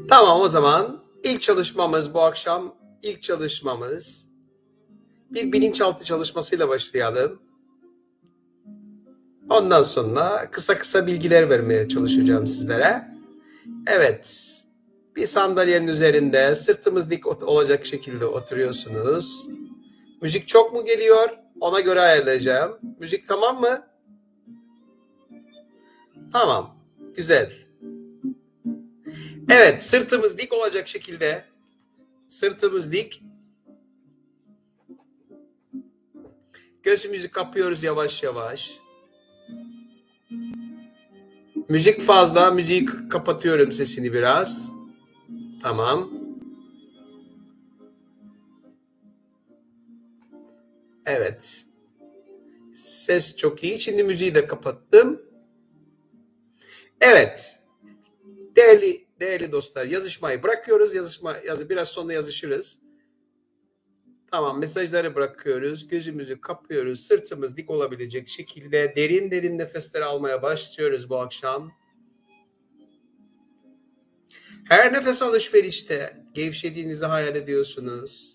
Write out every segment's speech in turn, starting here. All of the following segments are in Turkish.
Tamam, o zaman ilk çalışmamız bu akşam, ilk çalışmamız bir bilinçaltı çalışmasıyla başlayalım. Ondan sonra kısa kısa bilgiler vermeye çalışacağım sizlere. Evet, bir sandalyenin üzerinde sırtımız dik olacak şekilde oturuyorsunuz. Müzik çok mu geliyor? Ona göre ayarlayacağım. Müzik tamam mı? Tamam, güzel. Evet, sırtımız dik olacak şekilde, sırtımız dik. Gözümüzü kapıyoruz yavaş yavaş. Müzik fazla, müziği kapatıyorum sesini biraz. Tamam. Evet. Ses çok iyi. Şimdi müziği de kapattım. Evet. Değerli dostlar, yazışmayı bırakıyoruz. Biraz sonra yazışırız. Tamam, mesajları bırakıyoruz. Gözümüzü kapıyoruz. Sırtımız dik olabilecek şekilde derin derin nefesler almaya başlıyoruz bu akşam. Her nefes alışverişte gevşediğinizi hayal ediyorsunuz.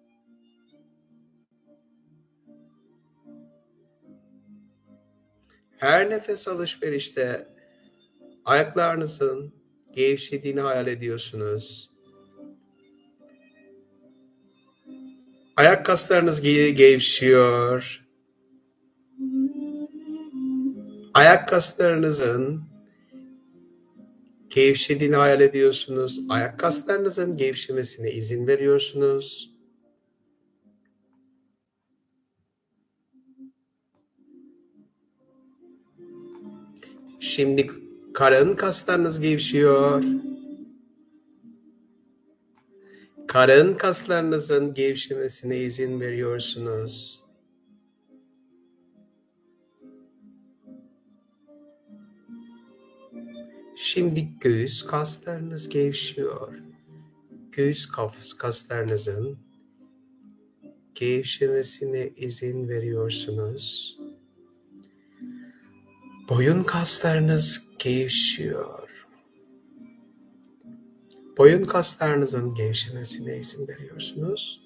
Her nefes alışverişte ayaklarınızın gevşediğini hayal ediyorsunuz. Ayak kaslarınız gevşiyor. Ayak kaslarınızın gevşediğini hayal ediyorsunuz. Ayak kaslarınızın gevşemesine izin veriyorsunuz. Şimdi karın kaslarınız gevşiyor. Karın kaslarınızın gevşemesine izin veriyorsunuz. Şimdi göğüs kaslarınız gevşiyor. Göğüs kaslarınızın gevşemesine izin veriyorsunuz. Boyun kaslarınız gevşiyor. Boyun kaslarınızın gevşemesine izin veriyorsunuz.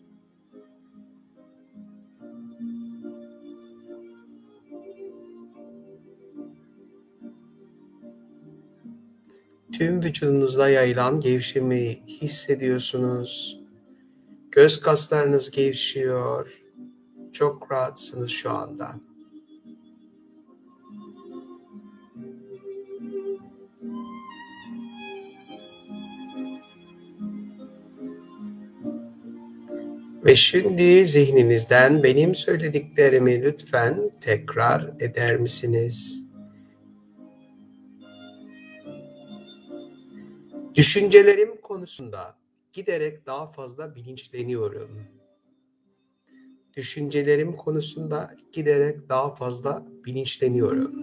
Tüm vücudunuzda yayılan gevşemeyi hissediyorsunuz. Göz kaslarınız gevşiyor. Çok rahatsınız şu anda. Ve şimdi zihninizden benim söylediklerimi lütfen tekrar eder misiniz? Düşüncelerim konusunda giderek daha fazla bilinçleniyorum. Düşüncelerim konusunda giderek daha fazla bilinçleniyorum.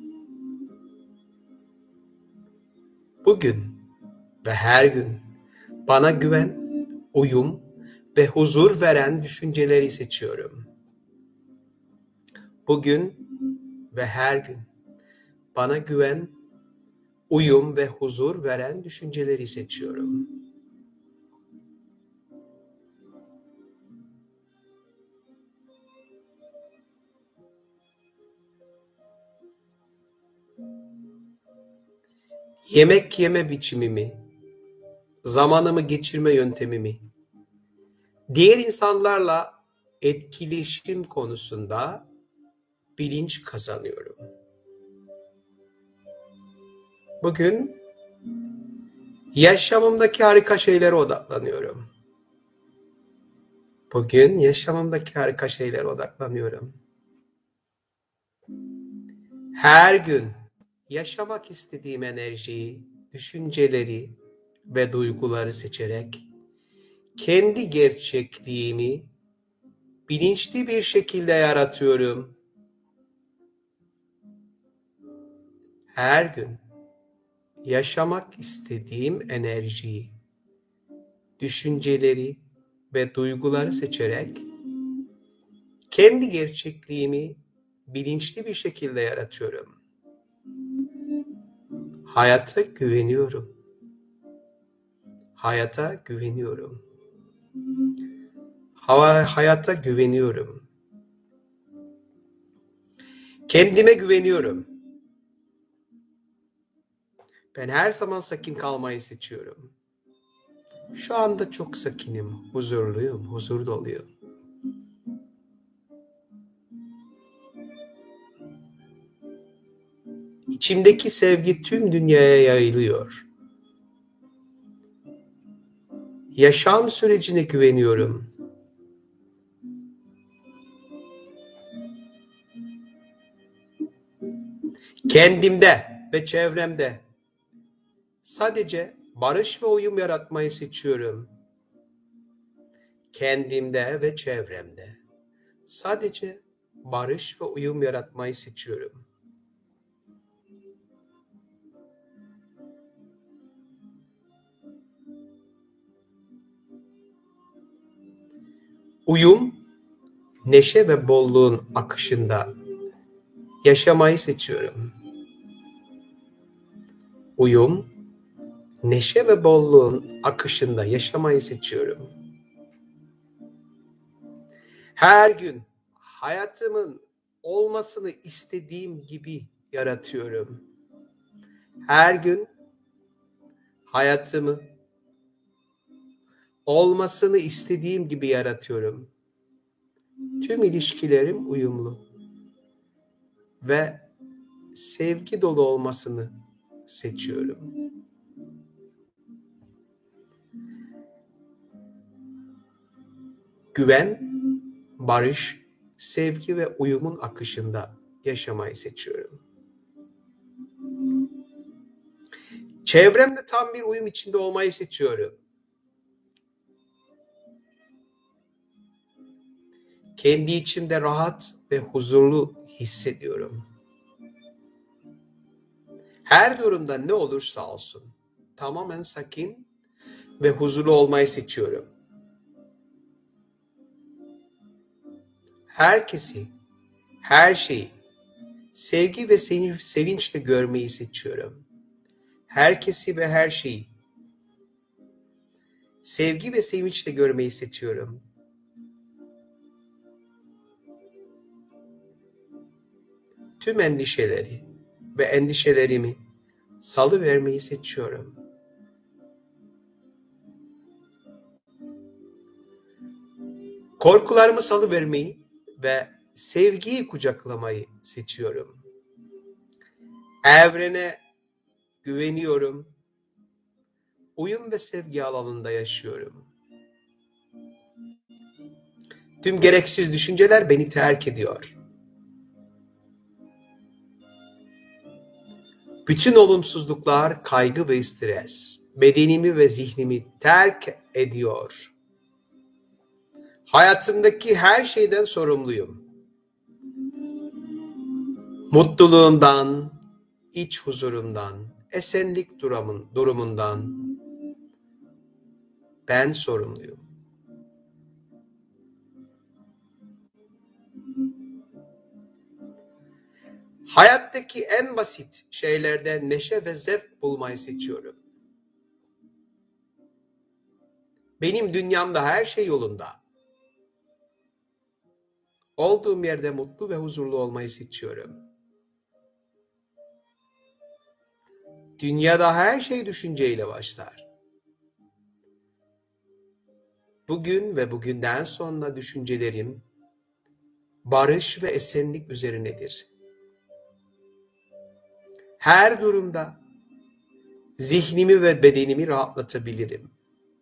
Bugün ve her gün bana güven, uyum ve huzur veren düşünceleri seçiyorum. Bugün ve her gün bana güven, uyum ve huzur veren düşünceleri seçiyorum. Yemek yeme biçimimi, zamanımı geçirme yöntemimi, diğer insanlarla etkileşim konusunda bilinç kazanıyorum. Bugün yaşamımdaki harika şeylere odaklanıyorum. Bugün yaşamımdaki harika şeylere odaklanıyorum. Her gün yaşamak istediğim enerjiyi, düşünceleri ve duyguları seçerek kendi gerçekliğimi bilinçli bir şekilde yaratıyorum. Her gün yaşamak istediğim enerjiyi, düşünceleri ve duyguları seçerek kendi gerçekliğimi bilinçli bir şekilde yaratıyorum. Hayata güveniyorum. Hayata güveniyorum. Hayata güveniyorum. Kendime güveniyorum. Ben her zaman sakin kalmayı seçiyorum. Şu anda çok sakinim, huzurluyum, huzur doluyum. İçimdeki sevgi tüm dünyaya yayılıyor. Yaşam sürecine güveniyorum. Kendimde ve çevremde sadece barış ve uyum yaratmayı seçiyorum. Kendimde ve çevremde sadece barış ve uyum yaratmayı seçiyorum. Uyum, neşe ve bolluğun akışında yaşamayı seçiyorum. Uyum, neşe ve bolluğun akışında yaşamayı seçiyorum. Her gün hayatımın olmasını istediğim gibi yaratıyorum. Her gün hayatımı olmasını istediğim gibi yaratıyorum. Tüm ilişkilerim uyumlu ve sevgi dolu olmasını seçiyorum. Güven, barış, sevgi ve uyumun akışında yaşamayı seçiyorum. Çevremde tam bir uyum içinde olmayı seçiyorum. Kendi içimde rahat ve huzurlu hissediyorum. Her durumda ne olursa olsun tamamen sakin ve huzurlu olmayı seçiyorum. Herkesi, her şeyi sevgi ve sevinçle görmeyi seçiyorum. Herkesi ve her şeyi sevgi ve sevinçle görmeyi seçiyorum. Tüm endişeleri ve endişelerimi salıvermeyi seçiyorum. Korkularımı salıvermeyi ve sevgiyi kucaklamayı seçiyorum. Evrene güveniyorum. Uyum ve sevgi alanında yaşıyorum. Tüm gereksiz düşünceler beni terk ediyor. Bütün olumsuzluklar, kaygı ve stres bedenimi ve zihnimi terk ediyor. Hayatımdaki her şeyden sorumluyum. Mutluluğumdan, iç huzurumdan, esenlik durumundan ben sorumluyum. Hayattaki en basit şeylerden neşe ve zevk bulmayı seçiyorum. Benim dünyamda her şey yolunda. Olduğum yerde mutlu ve huzurlu olmayı seçiyorum. Dünyada her şey düşünceyle başlar. Bugün ve bugünden sonra düşüncelerim barış ve esenlik üzerinedir. Her durumda zihnimi ve bedenimi rahatlatabilirim.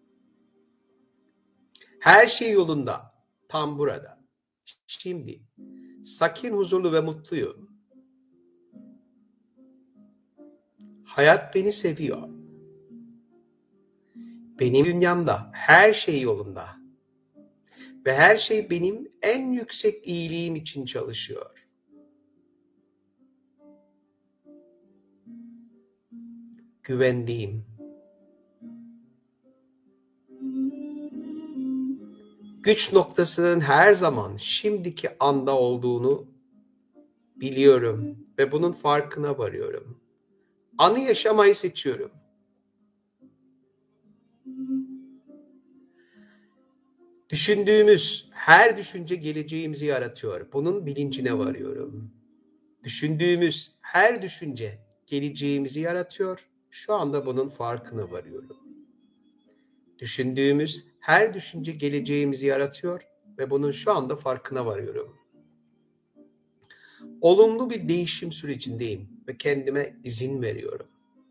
Her şey yolunda, tam burada. Şimdi sakin, huzurlu ve mutluyum. Hayat beni seviyor. Benim dünyamda her şey yolunda. Ve her şey benim en yüksek iyiliğim için çalışıyor. Güvendiğim. Güç noktasının her zaman şimdiki anda olduğunu biliyorum ve bunun farkına varıyorum. Anı yaşamayı seçiyorum. Düşündüğümüz her düşünce geleceğimizi yaratıyor. Bunun bilincine varıyorum. Düşündüğümüz her düşünce geleceğimizi yaratıyor. Şu anda bunun farkına varıyorum. Düşündüğümüz her düşünce geleceğimizi yaratıyor ve bunun şu anda farkına varıyorum. Olumlu bir değişim sürecindeyim ve kendime izin veriyorum.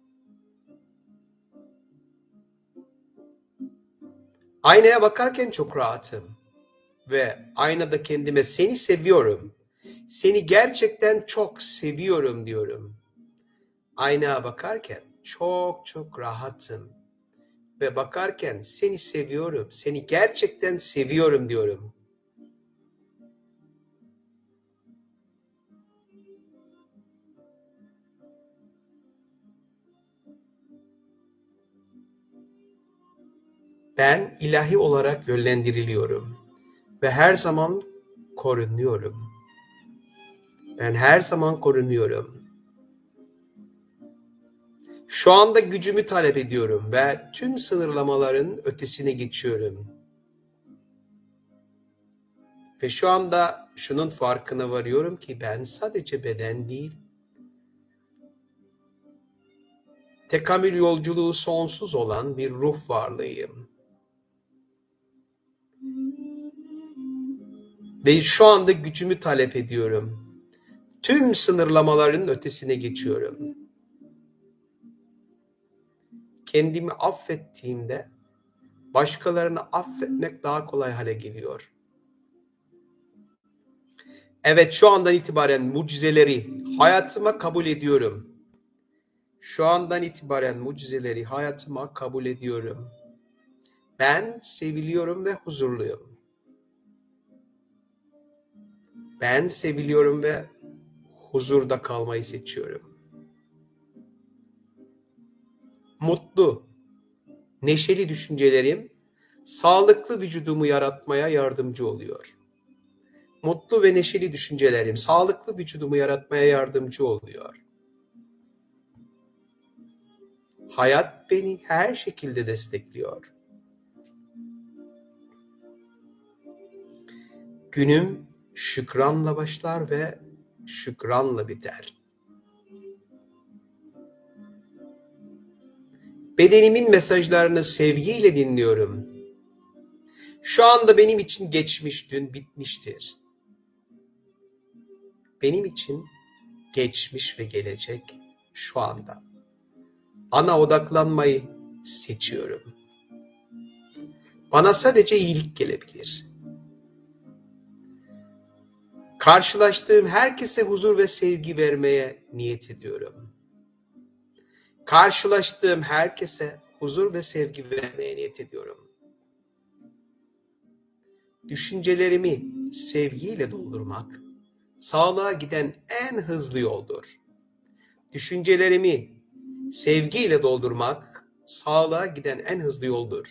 Aynaya bakarken çok rahatım ve aynada kendime seni seviyorum, seni gerçekten çok seviyorum diyorum. Aynaya bakarken çok rahatım ve bakarken seni seviyorum, seni gerçekten seviyorum diyorum. Ben ilahi olarak yönlendiriliyorum ve her zaman korunuyorum. Ben her zaman korunuyorum. Şu anda gücümü talep ediyorum ve tüm sınırlamaların ötesine geçiyorum. Ve şu anda şunun farkına varıyorum ki ben sadece beden değil, tekamül yolculuğu sonsuz olan bir ruh varlığıyım. Ve şu anda gücümü talep ediyorum. Tüm sınırlamaların ötesine geçiyorum. Kendimi affettiğimde başkalarını affetmek daha kolay hale geliyor. Evet, şu andan itibaren mucizeleri hayatıma kabul ediyorum. Şu andan itibaren mucizeleri hayatıma kabul ediyorum. Ben seviliyorum ve huzurluyum. Ben seviliyorum ve huzurda kalmayı seçiyorum. Mutlu, neşeli düşüncelerim sağlıklı vücudumu yaratmaya yardımcı oluyor. Mutlu ve neşeli düşüncelerim sağlıklı vücudumu yaratmaya yardımcı oluyor. Hayat beni her şekilde destekliyor. Günüm şükranla başlar ve şükranla biter. Bedenimin mesajlarını sevgiyle dinliyorum. Şu anda benim için geçmiş dün bitmiştir. Benim için geçmiş ve gelecek şu anda. Ana odaklanmayı seçiyorum. Bana sadece iyilik gelebilir. Karşılaştığım herkese huzur ve sevgi vermeye niyet ediyorum. Karşılaştığım herkese huzur ve sevgi vermeye niyet ediyorum. Düşüncelerimi sevgiyle doldurmak, sağlığa giden en hızlı yoldur. Düşüncelerimi sevgiyle doldurmak, sağlığa giden en hızlı yoldur.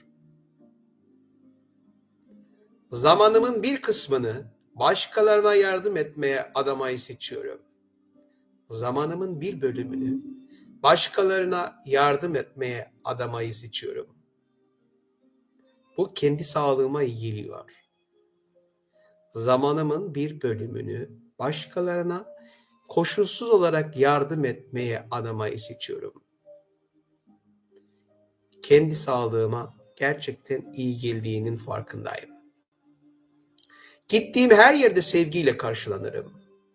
Zamanımın bir kısmını başkalarına yardım etmeye adamayı seçiyorum. Zamanımın bir bölümünü başkalarına yardım etmeye adamayı seçiyorum. Bu kendi sağlığıma iyi geliyor. Zamanımın bir bölümünü başkalarına koşulsuz olarak yardım etmeye adamayı seçiyorum. Kendi sağlığıma gerçekten iyi geldiğinin farkındayım. Gittiğim her yerde sevgiyle karşılanırım.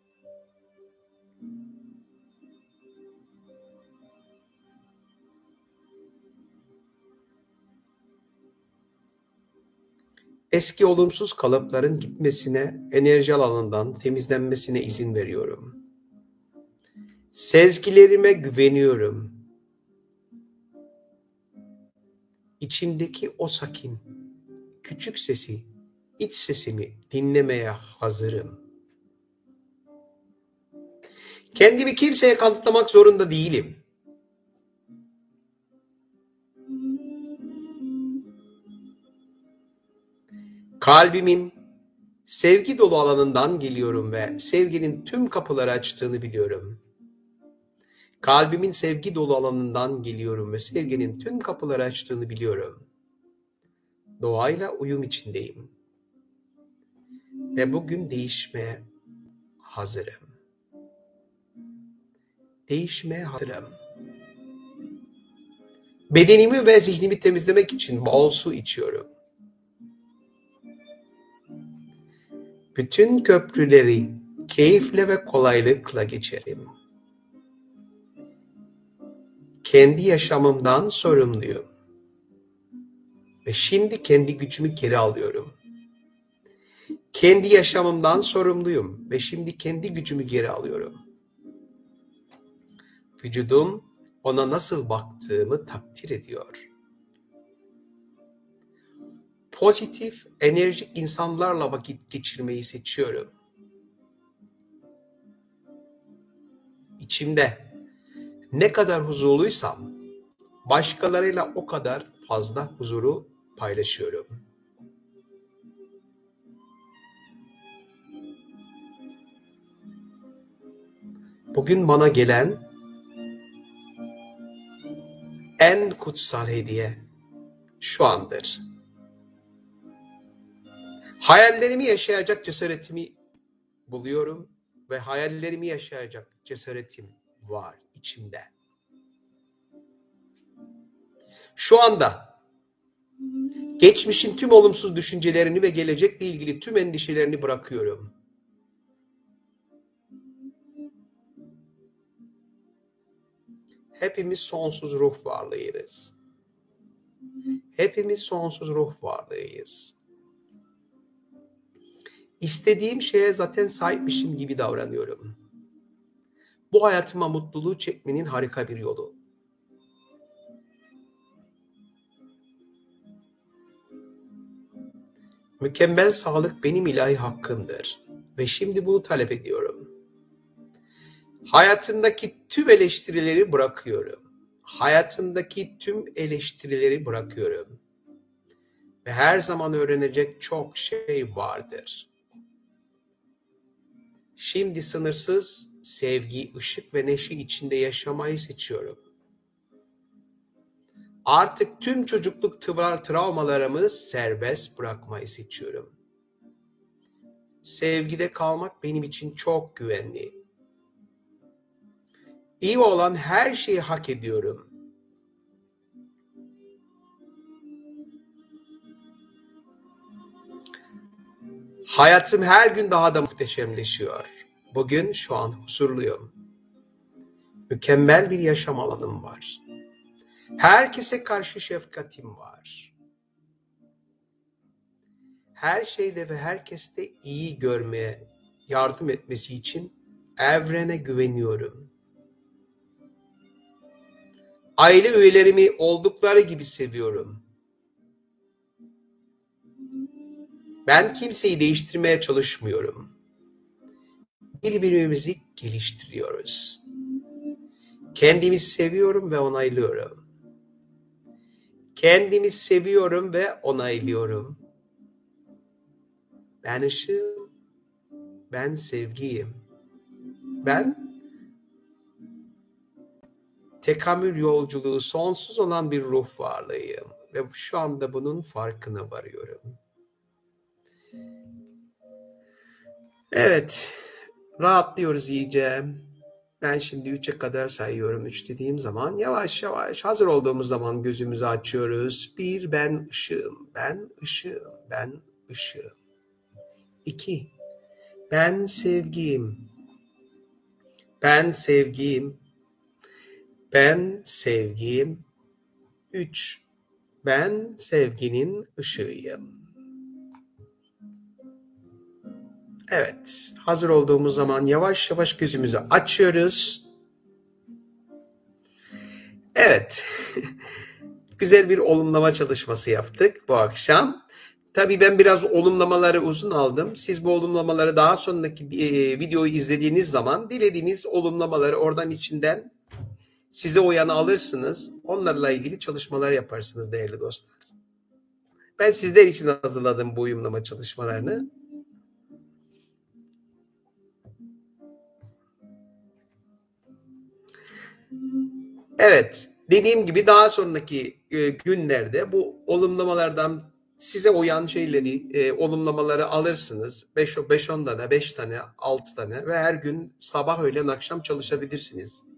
Eski olumsuz kalıpların gitmesine, enerji alanından temizlenmesine izin veriyorum. Sezgilerime güveniyorum. İçimdeki o sakin, küçük sesi, iç sesimi dinlemeye hazırım. Kendimi kimseye kanıtlamak zorunda değilim. Kalbimin sevgi dolu alanından geliyorum ve sevginin tüm kapıları açtığını biliyorum. Kalbimin sevgi dolu alanından geliyorum ve sevginin tüm kapıları açtığını biliyorum. Doğayla uyum içindeyim. Ve bugün değişmeye hazırım. Değişmeye hazırım. Bedenimi ve zihnimi temizlemek için bol su içiyorum. Bütün köprüleri keyifle ve kolaylıkla geçerim. Kendi yaşamımdan sorumluyum. Ve şimdi kendi gücümü geri alıyorum. Kendi yaşamımdan sorumluyum ve şimdi kendi gücümü geri alıyorum. Vücudum ona nasıl baktığımı takdir ediyor. Pozitif, enerjik insanlarla vakit geçirmeyi seçiyorum. İçimde ne kadar huzurluysam başkalarıyla o kadar fazla huzuru paylaşıyorum. Bugün bana gelen en kutsal hediye şu andır. Hayallerimi yaşayacak cesaretimi buluyorum ve hayallerimi yaşayacak cesaretim var içimde. Şu anda geçmişin tüm olumsuz düşüncelerini ve gelecekle ilgili tüm endişelerini bırakıyorum. Hepimiz sonsuz ruh varlığıyız. Hepimiz sonsuz ruh varlığıyız. İstediğim şeye zaten sahipmişim gibi davranıyorum. Bu hayatıma mutluluğu çekmenin harika bir yolu. Mükemmel sağlık benim ilahi hakkımdır ve şimdi bunu talep ediyorum. Hayatımdaki tüm eleştirileri bırakıyorum. Hayatımdaki tüm eleştirileri bırakıyorum. Ve her zaman öğrenecek çok şey vardır. Şimdi sınırsız sevgi, ışık ve neşe içinde yaşamayı seçiyorum. Artık tüm çocukluk travmalarımı serbest bırakmayı seçiyorum. Sevgide kalmak benim için çok güvenli. İyi olan her şeyi hak ediyorum. Hayatım her gün daha da muhteşemleşiyor. Bugün şu an huzurluyum. Mükemmel bir yaşam alanım var. Herkese karşı şefkatim var. Her şeyde ve herkeste iyi görmeye yardım etmesi için evrene güveniyorum. Aile üyelerimi oldukları gibi seviyorum. Ben kimseyi değiştirmeye çalışmıyorum. Birbirimizi geliştiriyoruz. Kendimi seviyorum ve onaylıyorum. Kendimi seviyorum ve onaylıyorum. Ben ışığım. Ben sevgiyim. Ben tekamül yolculuğu sonsuz olan bir ruh varlığıyım. Ve şu anda bunun farkına varıyorum. Evet, rahatlıyoruz iyice. Ben şimdi 3'e kadar sayıyorum. 3 dediğim zaman yavaş yavaş hazır olduğumuz zaman gözümüzü açıyoruz. 1, ben ışığım, ben ışığım, ben ışığım. 2, ben sevgiyim, ben sevgiyim, ben sevgiyim. 3, ben sevginin ışığıyım. Evet, hazır olduğumuz zaman yavaş yavaş gözümüzü açıyoruz. Evet, güzel bir olumlama çalışması yaptık bu akşam. Tabii ben biraz olumlamaları uzun aldım. Siz bu olumlamaları daha sonraki videoyu izlediğiniz zaman dilediğiniz olumlamaları oradan içinden size uyanı alırsınız. Onlarla ilgili çalışmalar yaparsınız değerli dostlar. Ben sizler için hazırladım bu uyumlama çalışmalarını. Evet, dediğim gibi daha sonraki günlerde bu olumlamalardan Size uyan şeyleri, olumlamaları alırsınız. 5-10 tane, 5 tane, 6 tane ve her gün sabah, öğlen, akşam çalışabilirsiniz.